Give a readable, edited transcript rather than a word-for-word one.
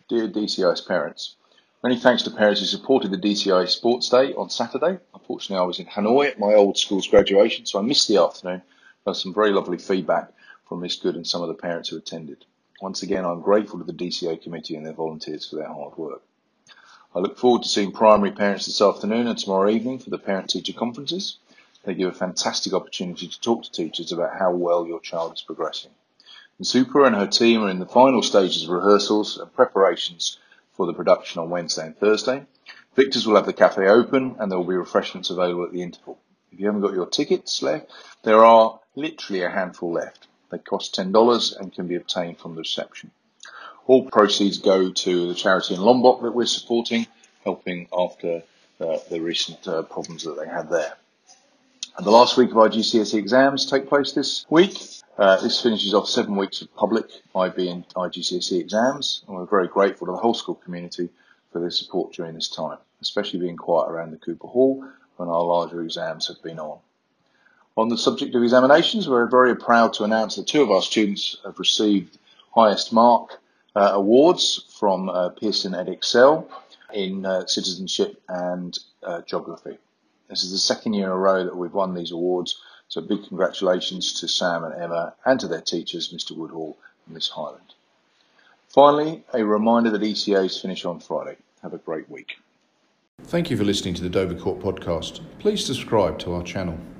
Dear DCIS parents, many thanks to parents who supported the DCI Sports Day on Saturday. Unfortunately, I was in Hanoi at my old school's graduation, so I missed the afternoon. There was some very lovely feedback from Miss Good and some of the parents who attended. Once again, I'm grateful to the DCI committee and their volunteers for their hard work. I look forward to seeing primary parents this afternoon and tomorrow evening for the parent-teacher conferences. They give a fantastic opportunity to talk to teachers about how well your child is progressing. Super and her team are in the final stages of rehearsals and preparations for the production on Wednesday and Thursday. Victor's will have the cafe open and there will be refreshments available at the interval. If you haven't got your tickets left, there are literally a handful left. They cost $10 and can be obtained from the reception. All proceeds go to the charity in Lombok that we're supporting, helping after the recent problems that they had there. And the last week of our GCSE exams take place this week. This finishes off 7 weeks of public IB and IGCSE exams, and we're very grateful to the whole school community for their support during this time, especially being quiet around the Cooper Hall when our larger exams have been on. On the subject of examinations, we're very proud to announce that 2 of our students have received highest mark awards from Pearson Edexcel in citizenship and geography. This is the second year in a row that we've won these awards, so big congratulations to Sam and Emma and to their teachers, Mr Woodhall and Miss Highland. Finally, a reminder that ECAs finish on Friday. Have a great week. Thank you for listening to the Dover Court podcast. Please subscribe to our channel.